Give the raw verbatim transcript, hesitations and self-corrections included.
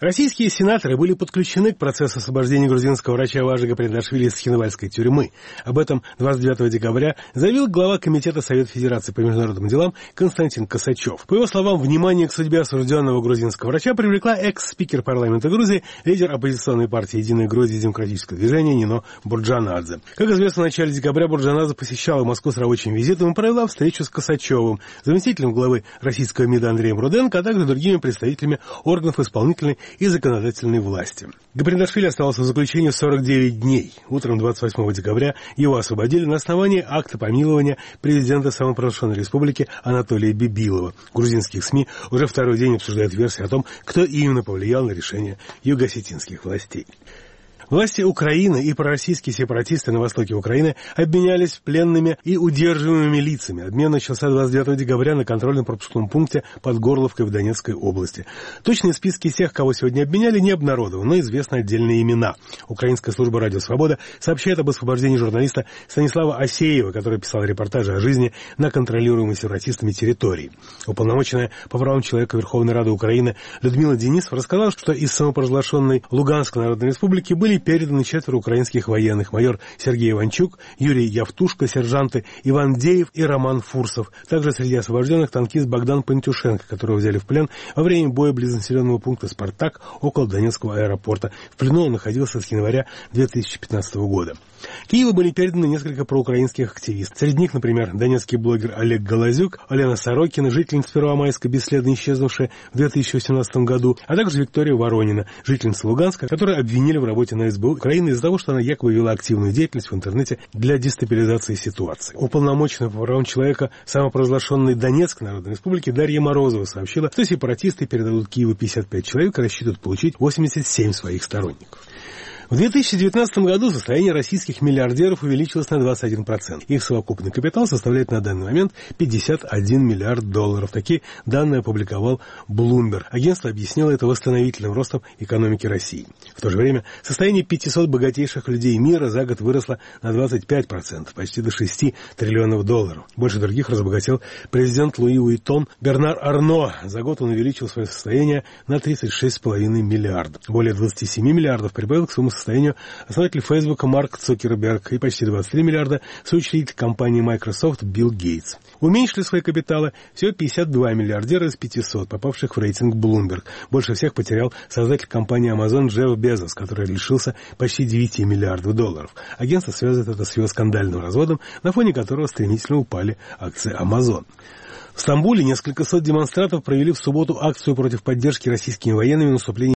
Российские сенаторы были подключены к процессу освобождения грузинского врача Важига Преташвили из Цхинвальской тюрьмы. Об этом двадцать девятого декабря заявил глава Комитета Совета Федерации по международным делам Константин Косачев. По его словам, внимание к судьбе осужденного грузинского врача привлекла экс-спикер парламента Грузии, лидер оппозиционной партии «Единая Грузия» и демократическое движение Нино Бурджанадзе. Как известно, в начале декабря Бурджанадзе посещала Москву с рабочим визитом и провела встречу с Косачевым, заместителем главы российского МИДа Андреем Руденко, а также другими представителями органов исполнительной и законодательной власти. Гаприндашвили оставался в заключении сорок девять дней. Утром двадцать восьмого декабря его освободили на основании акта помилования президента самопровозглашенной республики Анатолия Бибилова. Грузинских СМИ уже второй день обсуждают версии о том, кто именно повлиял на решение юго-осетинских властей. Власти Украины и пророссийские сепаратисты на востоке Украины обменялись пленными и удерживаемыми лицами. Обмен начался двадцать девятого декабря на контрольно-пропускном пункте под Горловкой в Донецкой области. Точные списки тех, кого сегодня обменяли, не обнародованы, но известны отдельные имена. Украинская служба «Радио Свобода» сообщает об освобождении журналиста Станислава Асеева, который писал репортажи о жизни на контролируемой сепаратистами территории. Уполномоченная по правам человека Верховной Рады Украины Людмила Денисова рассказала, что из самопровозглашенной Луганской Народной Республики были переданы четверо украинских военных: майор Сергей Иванчук, Юрий Явтушко, сержанты Иван Деев и Роман Фурсов. Также среди освобожденных танкист Богдан Пантюшенко, которого взяли в плен во время боя близ населенного пункта «Спартак» около Донецкого аэропорта. В плену он находился с января две тысячи пятнадцатого года. Киеву были переданы несколько проукраинских активистов. Среди них, например, донецкий блогер Олег Голозюк, Олена Сорокина, жительница Первомайска, бесследно исчезнувшая в две тысячи восемнадцатом году, а также Виктория Воронина, жительница Луганска, которую обвинили в работе на СБУ Украины из-за того, что она якобы вела активную деятельность в интернете для дестабилизации ситуации. Уполномоченная по правам человека самопровозглашенной Донецкой Народной Республики Дарья Морозова сообщила, что сепаратисты передадут Киеву пятьдесят пять человек и рассчитывают получить восемьдесят семь своих сторонников. В две тысячи девятнадцатом году состояние российских миллиардеров увеличилось на двадцать один процент. Их совокупный капитал составляет на данный момент пятьдесят один миллиард долларов. Такие данные опубликовал Bloomberg. Агентство объяснило это восстановительным ростом экономики России. В то же время состояние пятисот богатейших людей мира за год выросло на двадцать пять процентов, почти до шести триллионов долларов. Больше других разбогател президент Луи Уиттон Бернар Арно. За год он увеличил свое состояние на тридцать шесть целых пять десятых миллиардов. Более двадцати семи миллиардов прибавил к своему состоянию основатель Фейсбука Марк Цукерберг и почти двадцать три миллиарда соучредитель компании Microsoft Билл Гейтс. Уменьшили свои капиталы всего пятьдесят два миллиардера из пятисот, попавших в рейтинг Bloomberg. Больше всех потерял создатель компании Amazon Джефф Безос, который лишился почти девяти миллиардов долларов. Агентство связывает это с его скандальным разводом, на фоне которого стремительно упали акции Amazon. В Стамбуле несколько сот демонстрантов провели в субботу акцию против поддержки российскими военными наступления